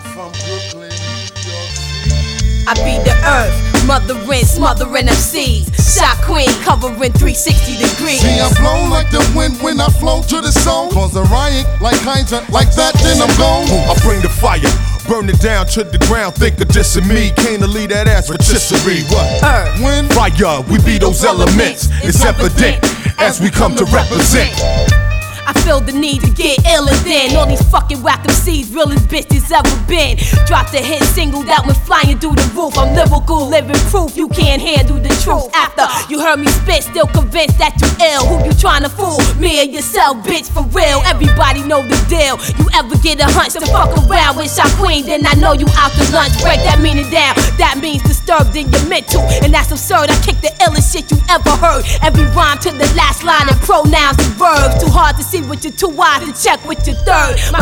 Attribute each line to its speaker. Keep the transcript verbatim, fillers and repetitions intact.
Speaker 1: from Brooklyn, New York City.
Speaker 2: I be the earth, mothering, smothering M Cs. Shot queen, covering three sixty degrees.
Speaker 1: See, I blow like the wind when I flow to the soul. Cause a riot like Hydra, like that, then I'm gone.
Speaker 3: I bring the fire, burn it down to the ground. Think of this and me, came to lead that ass rotisserie. What?
Speaker 2: Earth,
Speaker 1: When
Speaker 3: Fire, we be those elements. It's evident as we come to represent.
Speaker 2: I feel the need to get iller than all these fucking whack M Cs, realest bitches ever been. Dropped a hit single that went flying through the roof. I'm lyrical, living proof you can't handle the truth. After you heard me spit, still convinced that you ill. Who you tryna fool? Me or yourself, bitch, for real. Everybody know the deal. You ever get a hunch to fuck around with Shot Queen, then I know you out to lunch. Break that meaning down. That means disturbed in your mental, and that's absurd. I kick the illest shit you ever heard. Every rhyme to the last line and pronouns and verbs. Too hard to see with your two eyes and check with your third. My